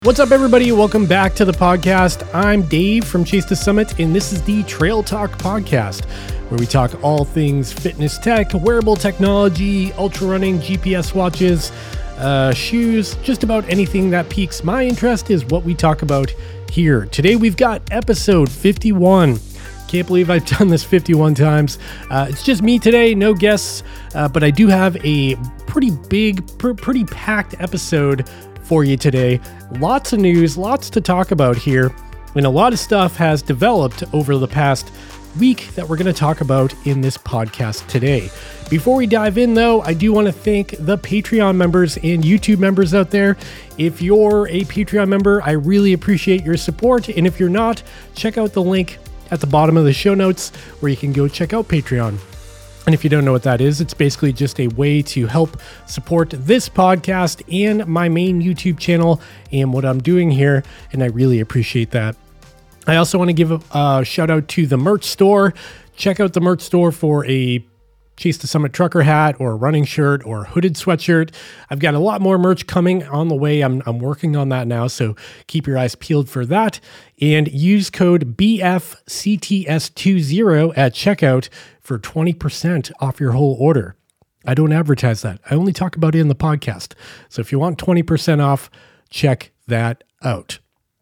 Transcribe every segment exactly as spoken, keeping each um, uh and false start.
What's up, everybody? Welcome back to the podcast. I'm Dave from Chase the Summit, and this is the Trail Talk podcast, where we talk all things fitness tech, wearable technology, ultra running, G P S watches, uh, shoes, just about anything that piques my interest is what we talk about here. Today, we've got episode fifty-one. Can't believe I've done this fifty-one times. Uh, it's just me today, no guests, uh, but I do have a pretty big, pr- pretty packed episode for you today. Lots of news, lots to talk about here, and a lot of stuff has developed over the past week that we're going to talk about in this podcast today. Before we dive in, though, I do want to thank the Patreon members and YouTube members out there. If you're a Patreon member, I really appreciate your support, and if you're not, check out the link at the bottom of the show notes where you can go check out Patreon. And if you don't know what that is, it's basically just a way to help support this podcast and my main YouTube channel and what I'm doing here, and I really appreciate that. I also want to give a, a shout out to the merch store. Check out the merch store for a Chase the Summit trucker hat or a running shirt or a hooded sweatshirt. I've got a lot more merch coming on the way. I'm, I'm working on that now, so keep your eyes peeled for that. And use code B F C T S twenty at checkout for twenty percent off your whole order. I don't advertise that. I only talk about it in the podcast. So if you want twenty percent off, check that out.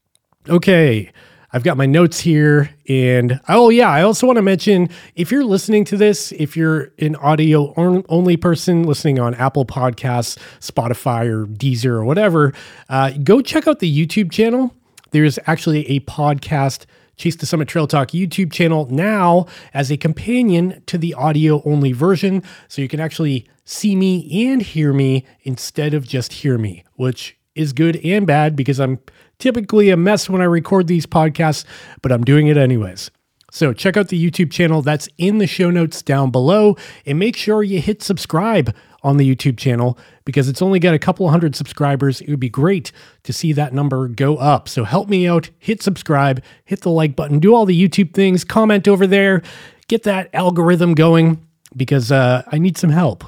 Okay. I've got my notes here, and oh yeah, I also want to mention, if you're listening to this, if you're an audio only person listening on Apple Podcasts, Spotify, or Deezer, or whatever, uh, go check out the YouTube channel. There's actually a podcast, Chase the Summit Trail Talk YouTube channel now as a companion to the audio only version, so you can actually see me and hear me instead of just hear me, which is good and bad because I'm typically a mess when I record these podcasts, but I'm doing it anyways. So check out the YouTube channel. That's in the show notes down below, and make sure you hit subscribe on the YouTube channel because it's only got a couple hundred subscribers. It would be great to see that number go up. So help me out, hit subscribe, hit the like button, do all the YouTube things, comment over there, get that algorithm going because uh, I need some help.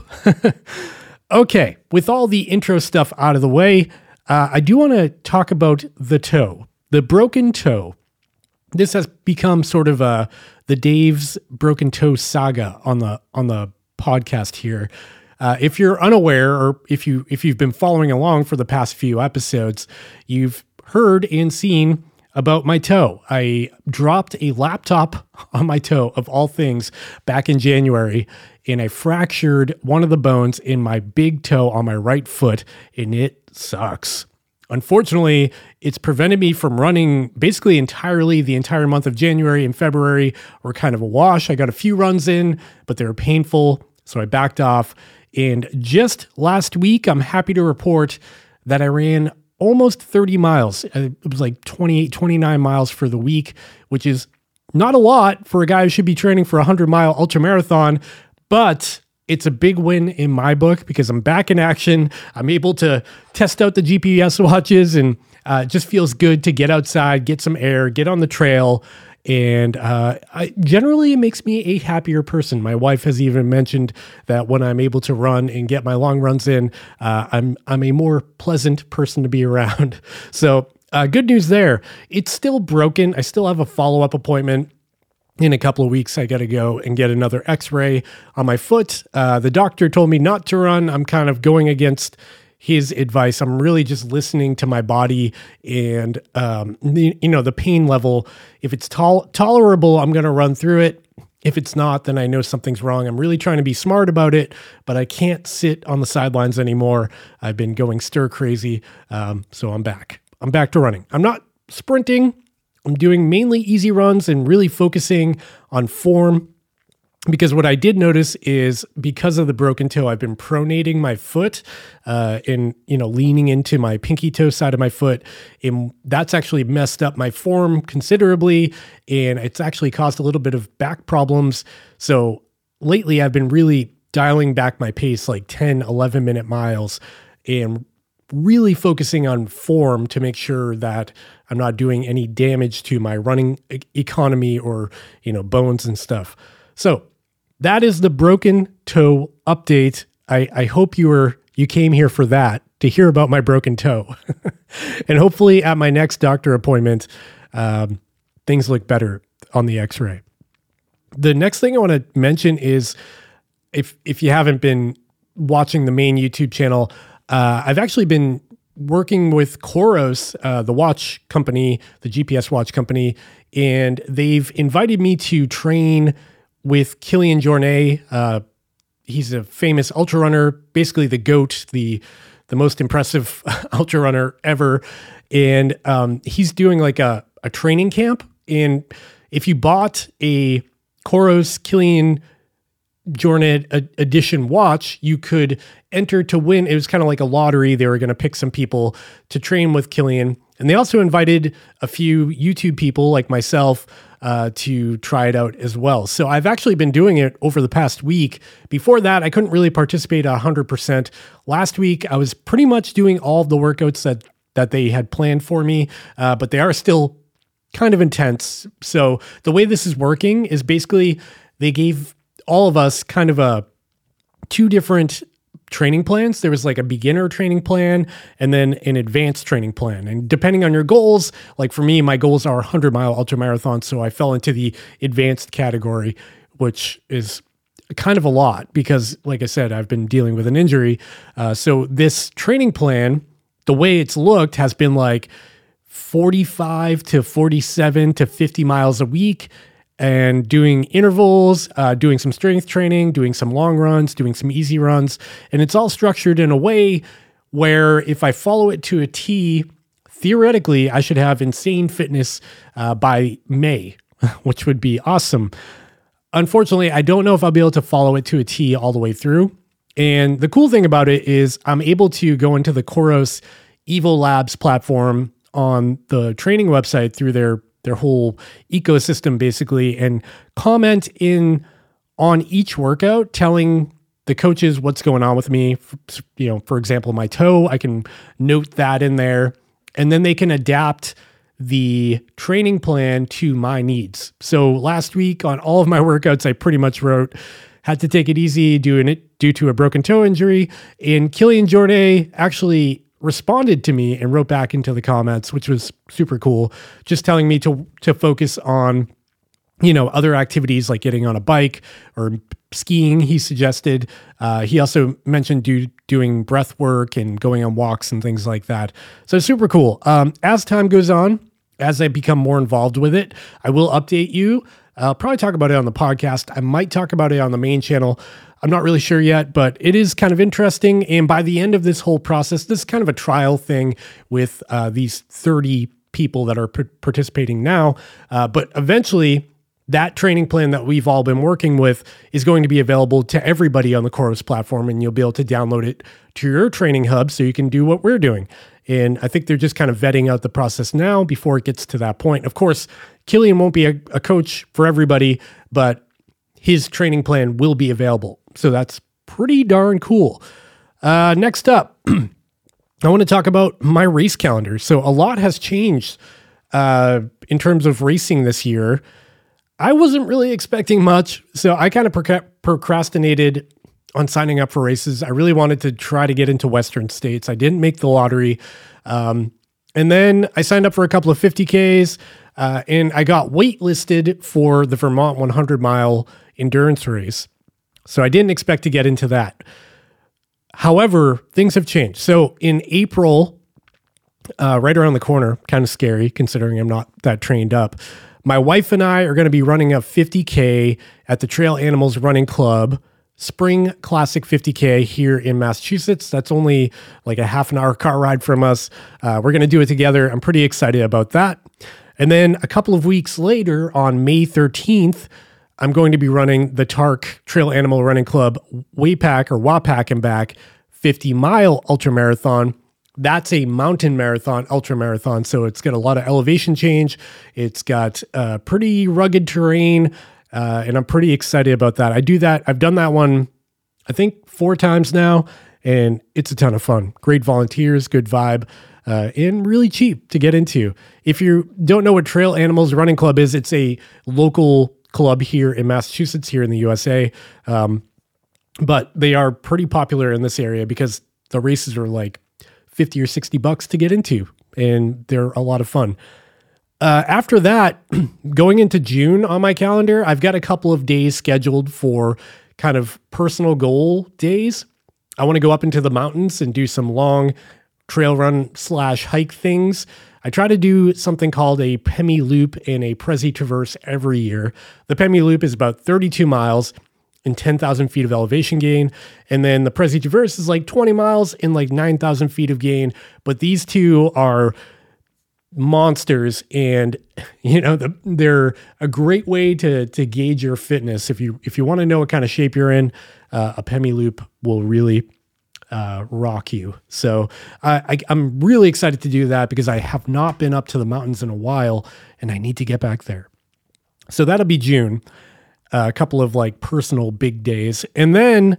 Okay, with all the intro stuff out of the way, Uh, I do want to talk about the toe, the broken toe. This has become sort of a, the Dave's broken toe saga on the on the podcast here. Uh, if you're unaware, or if you if you've been following along for the past few episodes, you've heard and seen about my toe. I dropped a laptop on my toe, of all things, back in January, and I fractured one of the bones in my big toe on my right foot, and it sucks. Unfortunately, it's prevented me from running basically entirely. The entire month of January and February were kind of a wash. I got a few runs in, but they were painful, so I backed off. And just last week, I'm happy to report that I ran almost thirty miles. It was like twenty-eight, twenty-nine miles for the week, which is not a lot for a guy who should be training for a hundred mile ultra marathon, but it's a big win in my book because I'm back in action. I'm able to test out the G P S watches, and uh, it just feels good to get outside, get some air, get on the trail. And uh, I, generally, it makes me a happier person. My wife has even mentioned that when I'm able to run and get my long runs in, uh, I'm I'm a more pleasant person to be around. So uh, good news there. It's still broken. I still have a follow-up appointment. In a couple of weeks, I got to go and get another x-ray on my foot. Uh, the doctor told me not to run. I'm kind of going against his advice. I'm really just listening to my body and, um, the, you know, the pain level. If it's tol- tolerable, I'm going to run through it. If it's not, then I know something's wrong. I'm really trying to be smart about it, but I can't sit on the sidelines anymore. I've been going stir crazy. Um, so I'm back. I'm back to running. I'm not sprinting. I'm doing mainly easy runs and really focusing on form, because what I did notice is because of the broken toe, I've been pronating my foot uh, and, you know, leaning into my pinky toe side of my foot. And that's actually messed up my form considerably. And it's actually caused a little bit of back problems. So lately I've been really dialing back my pace, like ten, eleven minute miles, and really focusing on form to make sure that I'm not doing any damage to my running e- economy or, you know, bones and stuff. So that is the broken toe update. I, I hope you were you came here for that. to hear about my broken toe. And hopefully at my next doctor appointment, um, things look better on the x-ray. The next thing I want to mention is if if you haven't been watching the main YouTube channel, uh, I've actually been working with Coros, uh, the watch company, the G P S watch company, and they've invited me to train with Kilian Jornet. Uh, he's a famous ultra runner, basically the GOAT, the the most impressive ultra runner ever. And um, he's doing like a, a training camp. And if you bought a Coros Kilian Jornet edition watch, you could enter to win. It was kind of like a lottery. They were going to pick some people to train with Kilian. And they also invited a few YouTube people like myself uh, to try it out as well. So I've actually been doing it over the past week. Before that, I couldn't really participate one hundred percent. Last week, I was pretty much doing all of the workouts that, that they had planned for me, uh, but they are still kind of intense. So the way this is working is basically they gave all of us kind of a two different training plans. There was like a beginner training plan and then an advanced training plan. And depending on your goals, like for me, my goals are one hundred mile ultra marathon. So I fell into the advanced category, which is kind of a lot because like I said, I've been dealing with an injury. Uh, so this training plan, the way it's looked has been like forty-five to forty-seven to fifty miles a week, and doing intervals, uh, doing some strength training, doing some long runs, doing some easy runs. And it's all structured in a way where if I follow it to a T, theoretically, I should have insane fitness uh, by May, which would be awesome. Unfortunately, I don't know if I'll be able to follow it to a T all the way through. And the cool thing about it is I'm able to go into the Coros Evo Labs platform on the training website through their their whole ecosystem basically, and comment in on each workout, telling the coaches what's going on with me. You know, for example, my toe, I can note that in there, and then they can adapt the training plan to my needs. So last week on all of my workouts, I pretty much wrote, had to take it easy doing it due to a broken toe injury. And Kilian Jornet actually responded to me and wrote back into the comments, which was super cool, just telling me to to focus on, you know, other activities like getting on a bike or skiing, he suggested. Uh, he also mentioned do, doing breath work and going on walks and things like that. So super cool. Um, as time goes on, as I become more involved with it, I will update you. I'll probably talk about it on the podcast. I might talk about it on the main channel. I'm not really sure yet, but it is kind of interesting. And by the end of this whole process, this is kind of a trial thing with uh, these thirty people that are p- participating now. Uh, but eventually, that training plan that we've all been working with is going to be available to everybody on the Coros platform, and you'll be able to download it to your training hub so you can do what we're doing. And I think they're just kind of vetting out the process now before it gets to that point. Of course, Kilian won't be a, a coach for everybody, but his training plan will be available. So that's pretty darn cool. Uh, next up, I want to talk about my race calendar. So a lot has changed uh, in terms of racing this year. I wasn't really expecting much, so I kind of proc- procrastinated on signing up for races. I really wanted to try to get into Western states. I didn't make the lottery. Um, and then I signed up for a couple of fifty Ks, uh, and I got waitlisted for the Vermont one hundred mile endurance race. So I didn't expect to get into that. However, things have changed. So in April, uh, right around the corner, kind of scary considering I'm not that trained up, my wife and I are going to be running a fifty K at the Trail Animals Running Club Spring Classic fifty K here in Massachusetts. That's only like a half an hour car ride from us. Uh, we're going to do it together. I'm pretty excited about that. And then a couple of weeks later, on May thirteenth, I'm going to be running the T A R C Trail Animal Running Club Waypack or Wapak and Back fifty mile ultra marathon. That's a mountain marathon, ultra marathon. So it's got a lot of elevation change. It's got uh, pretty rugged terrain. Uh, and I'm pretty excited about that. I do that. I've done that one, I think four times now, and it's a ton of fun. Great volunteers, good vibe, uh, and really cheap to get into. If you don't know what Trail Animals Running Club is, it's a local club here in Massachusetts, here in the U S A. Um, but they are pretty popular in this area because the races are like fifty or sixty bucks to get into, and they're a lot of fun. Uh, after that, going into June on my calendar, I've got a couple of days scheduled for kind of personal goal days. I want to go up into the mountains and do some long trail run slash hike things. I try to do something called a Pemi Loop and a Prezi Traverse every year. The Pemi Loop is about thirty-two miles and ten thousand feet of elevation gain. And then the Prezi Traverse is like twenty miles and like nine thousand feet of gain. But these two are monsters, and you know the, they're a great way to to gauge your fitness. If you if you want to know what kind of shape you're in, uh, a Pemi Loop will really uh, rock you. So I, I, I'm really excited to do that because I have not been up to the mountains in a while, and I need to get back there. So that'll be June. Uh, a couple of like personal big days, and then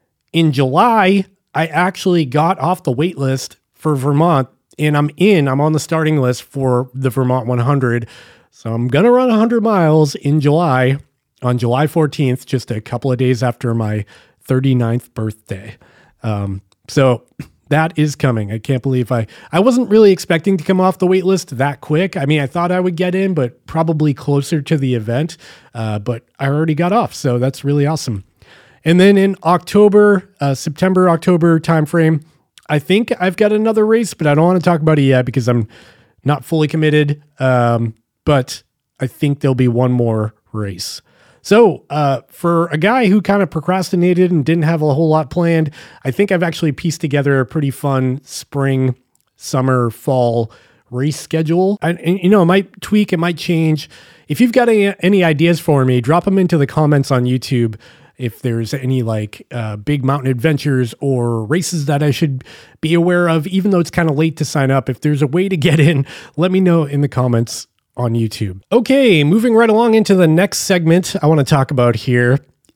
in July I actually got off the wait list for Vermont. And I'm in, I'm on the starting list for the Vermont one hundred. So I'm going to run one hundred miles in July, on July fourteenth, just a couple of days after my thirty-ninth birthday. Um, so that is coming. I can't believe I, I wasn't really expecting to come off the wait list that quick. I mean, I thought I would get in, but probably closer to the event. Uh, but I already got off. So that's really awesome. And then in October, uh, September, October timeframe, I think I've got another race, but I don't want to talk about it yet because I'm not fully committed. Um, but I think there'll be one more race. So uh, for a guy who kind of procrastinated and didn't have a whole lot planned, I think I've actually pieced together a pretty fun spring, summer, fall race schedule. I, and, you know, it might tweak, it might change. If you've got any, any ideas for me, drop them into the comments on YouTube. If there's any like uh, big mountain adventures or races that I should be aware of, even though it's kind of late to sign up, if there's a way to get in, let me know in the comments on YouTube. Okay, moving right along into the next segment I want to talk about here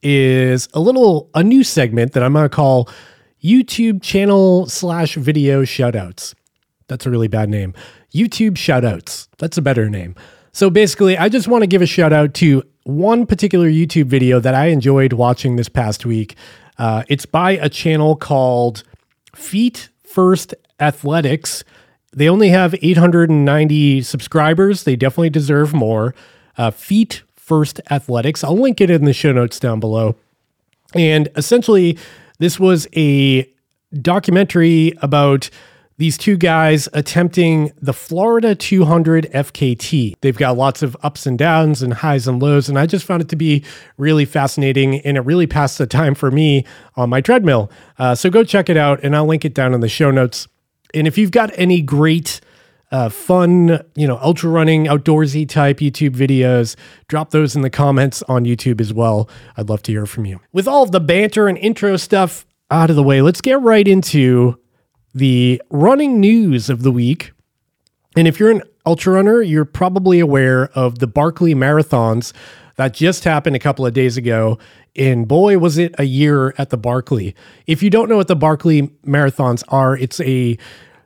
is a little, a new segment that I'm going to call YouTube channel slash video shoutouts. That's a really bad name. YouTube shoutouts. That's a better name. So basically, I just want to give a shout out to one particular YouTube video that I enjoyed watching this past week. Uh, it's by a channel called Feet First Athletics. They only have eight hundred ninety subscribers. They definitely deserve more. Uh, Feet First Athletics. I'll link it in the show notes down below. And essentially, this was a documentary about these two guys attempting the Florida two hundred F K T. They've got lots of ups and downs and highs and lows, and I just found it to be really fascinating, and it really passed the time for me on my treadmill. Uh, so go check it out, and I'll link it down in the show notes. And if you've got any great, uh, fun, you know, ultra running, outdoorsy type YouTube videos, drop those in the comments on YouTube as well. I'd love to hear from you. With all of the banter and intro stuff out of the way, let's get right into the running news of the week. And if you're an ultra runner, you're probably aware of the Barkley Marathons that just happened a couple of days ago. And boy, was it a year at the Barkley. If you don't know what the Barkley Marathons are, it's a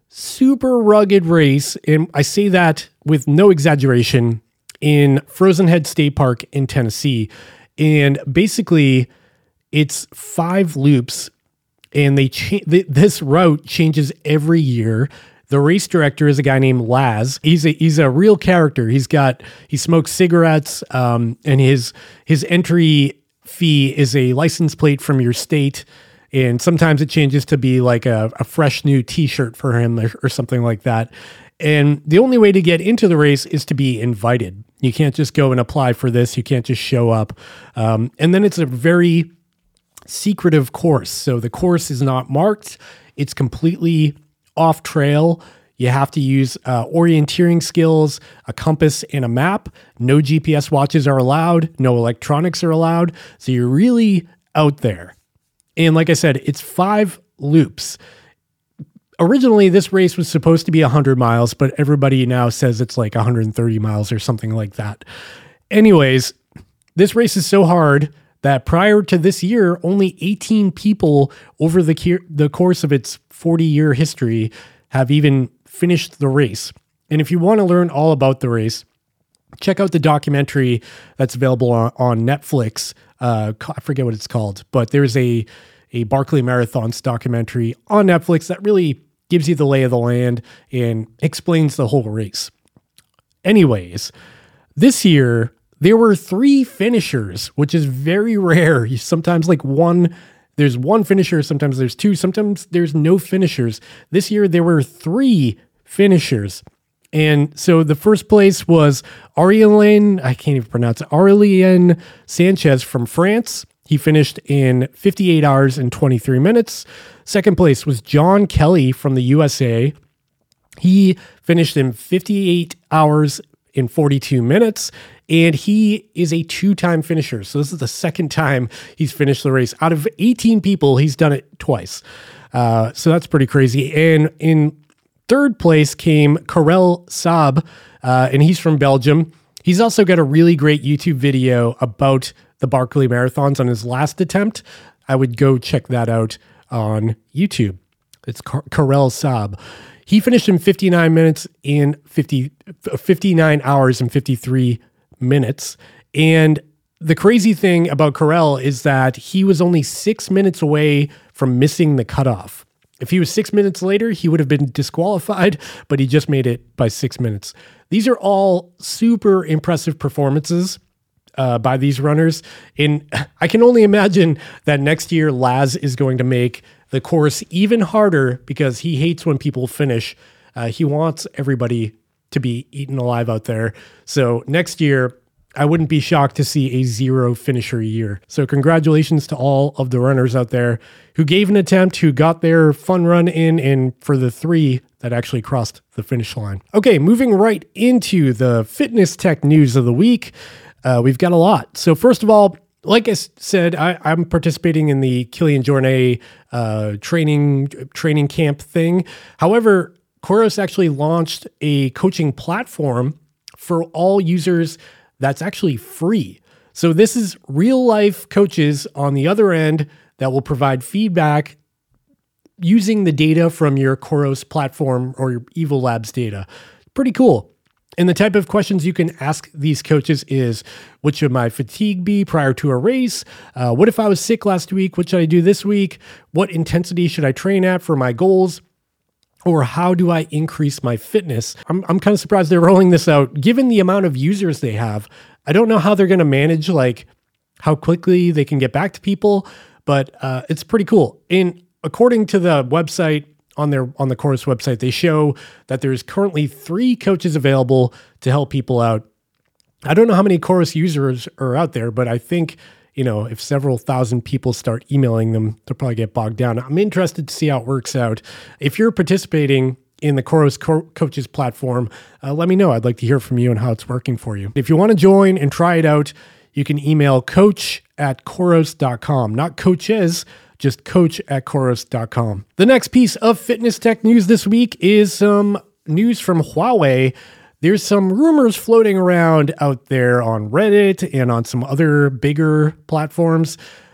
super rugged race. And I say that with no exaggeration, in Frozen Head State Park in Tennessee. And basically, it's five loops. And they cha- th- this route changes every year. The race director is a guy named Laz. He's a he's a real character. He's got he smokes cigarettes, um, and his his entry fee is a license plate from your state. And sometimes it changes to be like a, a fresh new T-shirt for him or, or something like that. And the only way to get into the race is to be invited. You can't just go and apply for this. You can't just show up. Um, and then it's a very secretive course. So the course is not marked. It's completely off trail. You have to use uh, orienteering skills, a compass, and a map. No G P S watches are allowed. No electronics are allowed. So you're really out there. And like I said, it's five loops. Originally, this race was supposed to be one hundred miles, but everybody now says it's like one hundred thirty miles or something like that. Anyways, this race is so hard that prior to this year, only eighteen people over the ke- the course of its forty-year history have even finished the race. And if you want to learn all about the race, check out the documentary that's available on, on Netflix. Uh, I forget what it's called, but there's a, a Barkley Marathons documentary on Netflix that really gives you the lay of the land and explains the whole race. Anyways, this year, there were three finishers, which is very rare. You sometimes like one, there's one finisher, sometimes there's two, sometimes there's no finishers. This year, there were three finishers. And so the first place was Aurélien, I can't even pronounce it, Aurélien Sanchez from France. He finished in fifty-eight hours and twenty-three minutes. Second place was John Kelly from the U S A. He finished in fifty-eight hours and forty-two minutes, and he is a two-time finisher. So this is the second time he's finished the race. Out of eighteen people, he's done it twice. Uh, so that's pretty crazy. And in third place came Karel Saab, uh, and he's from Belgium. He's also got a really great YouTube video about the Barkley Marathons on his last attempt. I would go check that out on YouTube. It's Car- Karel Saab. He finished in fifty-nine minutes in fifty, fifty-nine hours and fifty-three minutes. And the crazy thing about Karel is that he was only six minutes away from missing the cutoff. If he was six minutes later, he would have been disqualified, but he just made it by six minutes. These are all super impressive performances uh, by these runners. And I can only imagine that next year Laz is going to make the course even harder because he hates when people finish. Uh, he wants everybody to be eaten alive out there. So next year, I wouldn't be shocked to see a zero finisher year. So congratulations to all of the runners out there who gave an attempt, who got their fun run in, and for the three that actually crossed the finish line. Okay, moving right into the fitness tech news of the week. Uh, we've got a lot. So first of all, like I said, I, I'm participating in the Kilian Jornet uh, training training camp thing. However, Coros actually launched a coaching platform for all users that's actually free. So this is real life coaches on the other end that will provide feedback using the data from your Coros platform or your Evo Labs data. Pretty cool. And the type of questions you can ask these coaches is, what should my fatigue be prior to a race? Uh, what if I was sick last week? What should I do this week? What intensity should I train at for my goals? Or how do I increase my fitness? I'm I'm kind of surprised they're rolling this out. Given the amount of users they have, I don't know how they're going to manage like how quickly they can get back to people, but uh, it's pretty cool. And according to the website, on their on the Coros website, they show that there's currently three coaches available to help people out. I don't know how many Coros users are out there, but I think, you know, if several thousand people start emailing them, they'll probably get bogged down. I'm interested to see how it works out. If you're participating in the Coros Co- Coaches platform, uh, let me know. I'd like to hear from you and how it's working for you. If you want to join and try it out, you can email coach at coros dot com. Not coaches, just coach at coros dot com. The next piece of fitness tech news this week is some news from Huawei. There's some rumors floating around out there on Reddit and on some other bigger platforms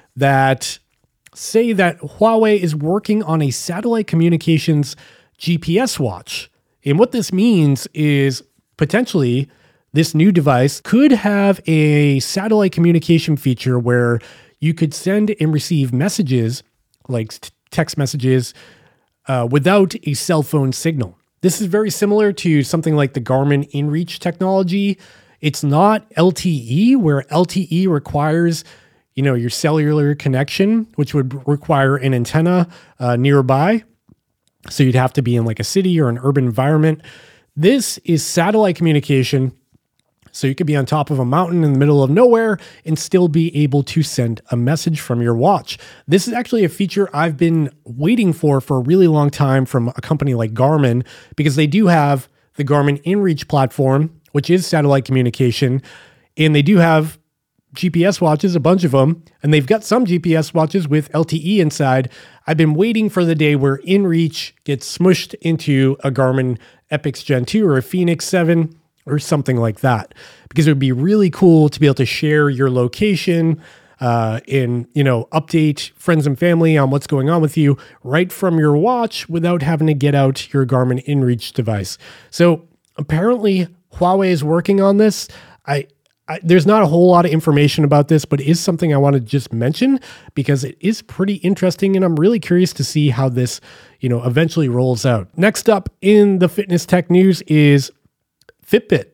that say that Huawei is working on a satellite communications G P S watch. And what this means is potentially this new device could have a satellite communication feature where you could send and receive messages, like text messages, uh, without a cell phone signal. This is very similar to something like the Garmin InReach technology. It's not L T E, where L T E requires, you know, your cellular connection, which would require an antenna uh, nearby. So you'd have to be in like a city or an urban environment. This is satellite communication. So you could be on top of a mountain in the middle of nowhere and still be able to send a message from your watch. This is actually a feature I've been waiting for for a really long time from a company like Garmin, because they do have the Garmin InReach platform, which is satellite communication, and they do have G P S watches, a bunch of them, and they've got some G P S watches with L T E inside. I've been waiting for the day where InReach gets smushed into a Garmin Epix Gen two or a Fenix seven or something like that, because it would be really cool to be able to share your location uh, and, you know, update friends and family on what's going on with you right from your watch without having to get out your Garmin InReach device. So apparently Huawei is working on this. I I, there's not a whole lot of information about this, but it is something I want to just mention because it is pretty interesting, and I'm really curious to see how this, you know, eventually rolls out. Next up in the fitness tech news is Fitbit.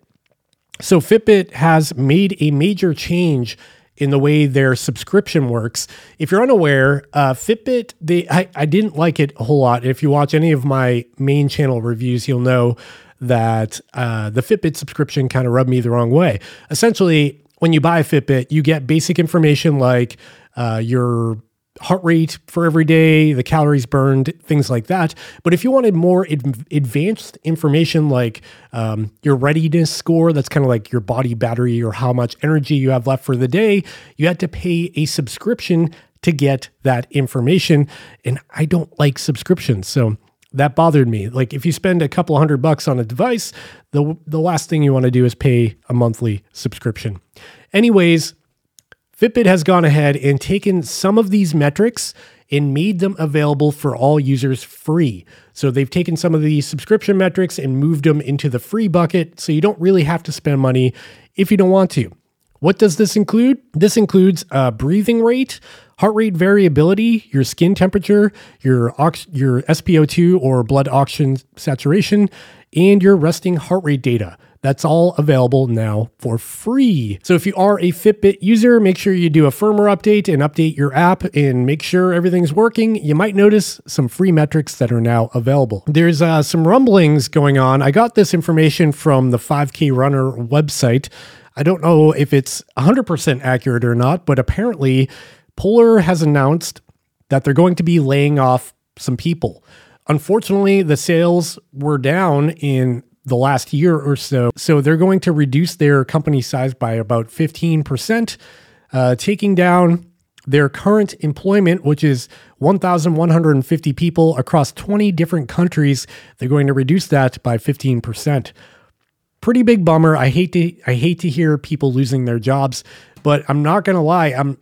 So Fitbit has made a major change in the way their subscription works. If you're unaware, uh, Fitbit, they I, I didn't like it a whole lot. If you watch any of my main channel reviews, you'll know that uh, the Fitbit subscription kind of rubbed me the wrong way. Essentially, when you buy a Fitbit, you get basic information like uh, your heart rate for every day, the calories burned, things like that. But if you wanted more ad- advanced information like um, your readiness score, that's kind of like your body battery or how much energy you have left for the day, you had to pay a subscription to get that information. And I don't like subscriptions. So that bothered me. Like if you spend a couple hundred bucks on a device, the the last thing you want to do is pay a monthly subscription. Anyways, Fitbit has gone ahead and taken some of these metrics and made them available for all users free. So they've taken some of these subscription metrics and moved them into the free bucket, so you don't really have to spend money if you don't want to. What does this include? This includes uh, breathing rate, heart rate variability, your skin temperature, your ox- your S p O two or blood oxygen saturation, and your resting heart rate data. That's all available now for free. So if you are a Fitbit user, make sure you do a firmware update and update your app and make sure everything's working. You might notice some free metrics that are now available. There's uh, some rumblings going on. I got this information from the five K Runner website. I don't know if it's one hundred percent accurate or not, but apparently Polar has announced that they're going to be laying off some people. Unfortunately, the sales were down in the last year or so, so they're going to reduce their company size by about fifteen percent, uh, taking down their current employment, which is one thousand one hundred fifty people across twenty different countries. They're going to reduce that by fifteen percent. Pretty big bummer. I hate to I hate to hear people losing their jobs, but I'm not going to lie. I'm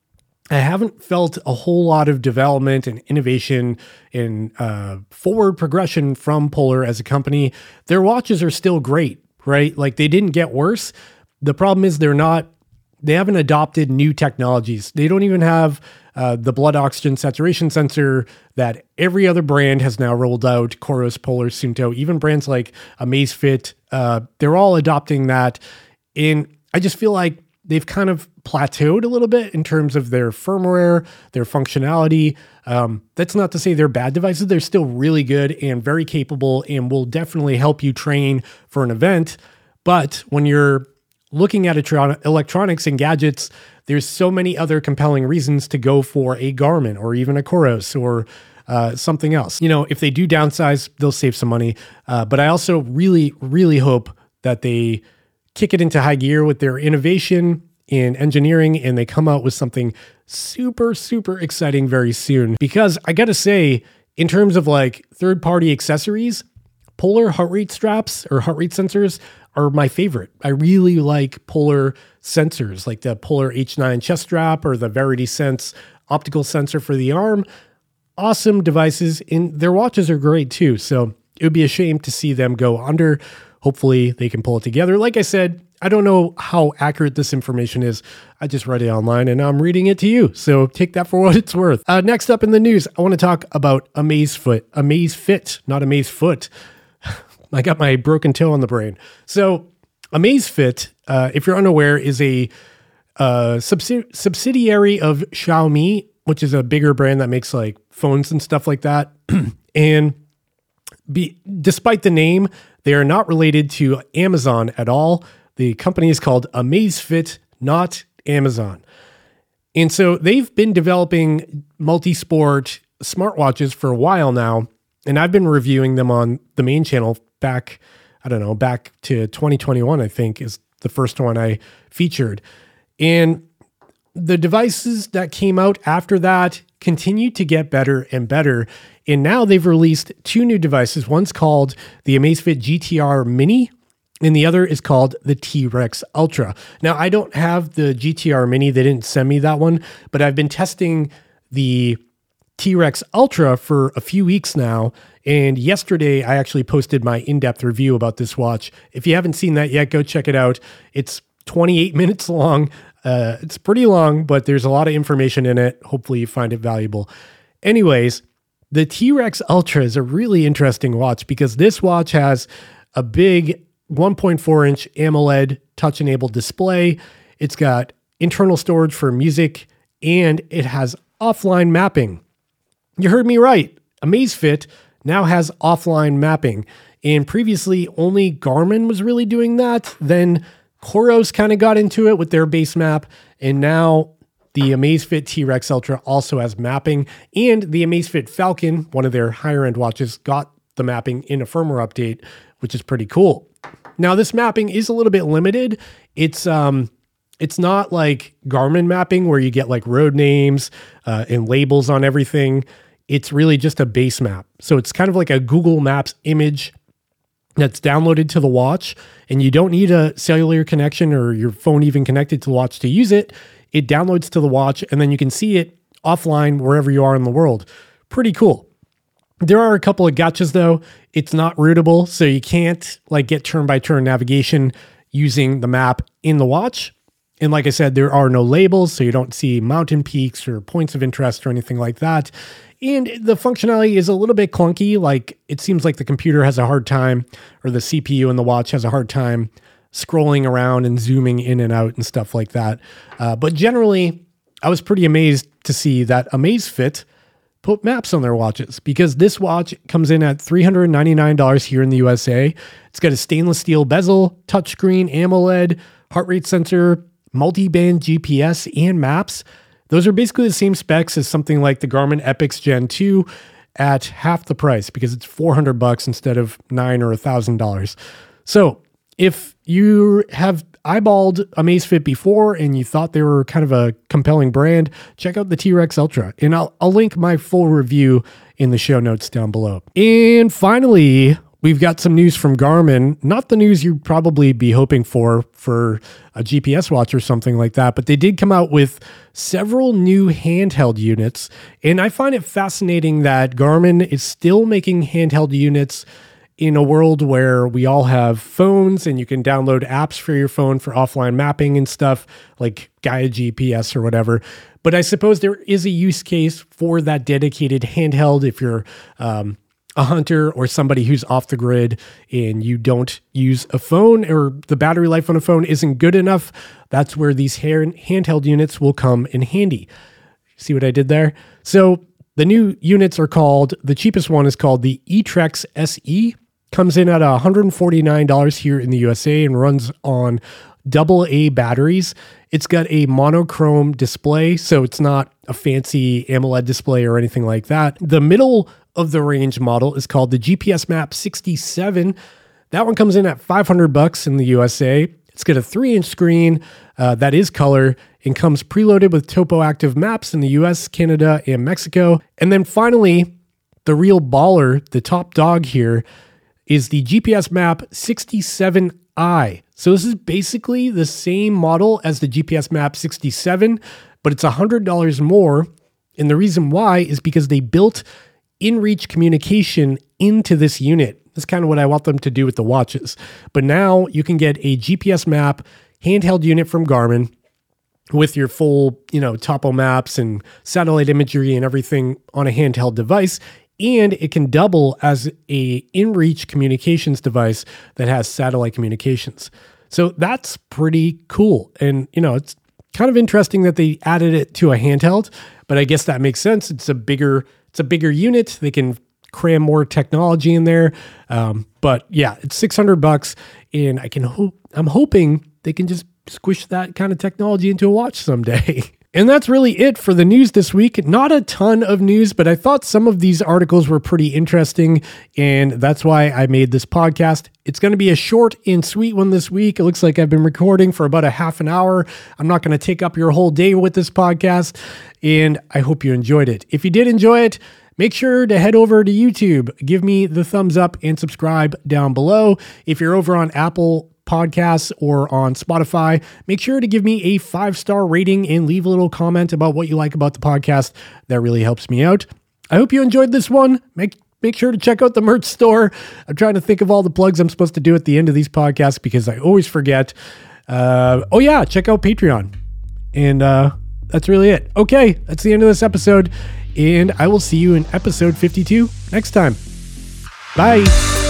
I haven't felt a whole lot of development and innovation and uh, forward progression from Polar as a company. Their watches are still great, right? Like they didn't get worse. The problem is they're not, they haven't adopted new technologies. They don't even have uh, the blood oxygen saturation sensor that every other brand has now rolled out, Coros, Polar, Suunto, even brands like Amazfit. Uh, they're all adopting that. And I just feel like they've kind of plateaued a little bit in terms of their firmware, their functionality. Um, that's not to say they're bad devices. They're still really good and very capable and will definitely help you train for an event. But when you're looking at electronics and gadgets, there's so many other compelling reasons to go for a Garmin or even a Coros or uh, something else. You know, if they do downsize, they'll save some money. Uh, but I also really, really hope that they kick it into high gear with their innovation in engineering and they come out with something super, super exciting very soon. Because I gotta say, in terms of like third-party accessories, Polar heart rate straps or heart rate sensors are my favorite. I really like Polar sensors, like the Polar H nine chest strap or the VeritySense optical sensor for the arm. Awesome devices, and their watches are great too. So it would be a shame to see them go under. Hopefully they can pull it together. Like I said, I don't know how accurate this information is. I just read it online and I'm reading it to you. So take that for what it's worth. Uh, next up in the news, I want to talk about Amazfit. Amazfit, not Amazefoot. I got my broken toe on the brain. So Amazfit, uh, if you're unaware, is a uh, subsidi- subsidiary of Xiaomi, which is a bigger brand that makes like phones and stuff like that. And be, despite the name, they are not related to Amazon at all. The company is called Amazfit, not Amazon. And so they've been developing multi-sport smartwatches for a while now, and I've been reviewing them on the main channel back, I don't know, back to twenty twenty-one, I think, is the first one I featured. And the devices that came out after that continued to get better and better. And now they've released two new devices. One's called the Amazfit G T R Mini, and the other is called the T-Rex Ultra. Now, I don't have the G T R Mini. They didn't send me that one, but I've been testing the T-Rex Ultra for a few weeks now. And yesterday, I actually posted my in-depth review about this watch. If you haven't seen that yet, go check it out. It's twenty-eight minutes long. Uh, it's pretty long, but there's a lot of information in it. Hopefully you find it valuable. Anyways, the T-Rex Ultra is a really interesting watch because this watch has a big one point four inch AMOLED touch-enabled display. It's got internal storage for music, and it has offline mapping. You heard me right. Amazfit now has offline mapping. And previously, only Garmin was really doing that. Then Coros kind of got into it with their base map. And now the Amazfit T-Rex Ultra also has mapping. And the Amazfit Falcon, one of their higher-end watches, got the mapping in a firmware update, which is pretty cool. Now, this mapping is a little bit limited. It's um, it's not like Garmin mapping where you get like road names uh, and labels on everything. It's really just a base map. So it's kind of like a Google Maps image that's downloaded to the watch, and you don't need a cellular connection or your phone even connected to the watch to use it. It downloads to the watch, and then you can see it offline wherever you are in the world. Pretty cool. There are a couple of gotchas though. It's not rootable, so you can't like get turn-by-turn navigation using the map in the watch. And like I said, there are no labels, so you don't see mountain peaks or points of interest or anything like that. And the functionality is a little bit clunky. Like it seems like the computer has a hard time, or the C P U in the watch has a hard time scrolling around and zooming in and out and stuff like that. Uh, but generally, I was pretty amazed to see that Amazfit put maps on their watches, because this watch comes in at three hundred ninety-nine dollars here in the U S A. It's got a stainless steel bezel, touchscreen, AMOLED, heart rate sensor, multi-band G P S, and maps. Those are basically the same specs as something like the Garmin Epix Gen two at half the price, because it's four hundred bucks instead of nine or one thousand dollars. So if you have eyeballed Amazfit before and you thought they were kind of a compelling brand, check out the T-Rex Ultra. And I'll, I'll link my full review in the show notes down below. And finally, we've got some news from Garmin. Not the news you'd probably be hoping for for a G P S watch or something like that, but they did come out with several new handheld units. And I find it fascinating that Garmin is still making handheld units in a world where we all have phones and you can download apps for your phone for offline mapping and stuff like Gaia G P S or whatever. But I suppose there is a use case for that dedicated handheld if you're um, a hunter or somebody who's off the grid and you don't use a phone, or the battery life on a phone isn't good enough. That's where these hand- handheld units will come in handy. See what I did there? So the new units are called, the cheapest one is called the eTrex S E. Comes in at one hundred forty-nine dollars here in the U S A and runs on double A batteries. It's got a monochrome display, so it's not a fancy AMOLED display or anything like that. The middle of the range model is called the G P S Map sixty-seven. That one comes in at five hundred bucks in the U S A. It's got a three inch screen uh, that is color and comes preloaded with Topo Active maps in the U S, Canada, and Mexico. And then finally, the real baller, the top dog here, is the G P S Map sixty-seven i. So this is basically the same model as the G P S Map sixty-seven, but it's one hundred dollars more. And the reason why is because they built in-reach communication into this unit. That's kind of what I want them to do with the watches. But now you can get a G P S Map handheld unit from Garmin with your full, you know, topo maps and satellite imagery and everything on a handheld device. And it can double as a in-reach communications device that has satellite communications. So that's pretty cool. And, you know, it's kind of interesting that they added it to a handheld, but I guess that makes sense. It's a bigger, it's a bigger unit. They can cram more technology in there. Um, but yeah, it's six hundred bucks, and I can hope, I'm hoping they can just squish that kind of technology into a watch someday. And that's really it for the news this week. Not a ton of news, but I thought some of these articles were pretty interesting, and that's why I made this podcast. It's going to be a short and sweet one this week. It looks like I've been recording for about a half an hour. I'm not going to take up your whole day with this podcast, and I hope you enjoyed it. If you did enjoy it, make sure to head over to YouTube. Give me the thumbs up and subscribe down below. If you're over on Apple Podcasts or on Spotify, make sure to give me a five-star rating and leave a little comment about what you like about the podcast. That really helps me out. I hope you enjoyed this one. Make make sure to check out the merch store. I'm trying to think of all the plugs I'm supposed to do at the end of these podcasts because I always forget. Uh, oh yeah, check out Patreon. And uh, that's really it. Okay, that's the end of this episode. And I will see you in episode fifty-two next time. Bye.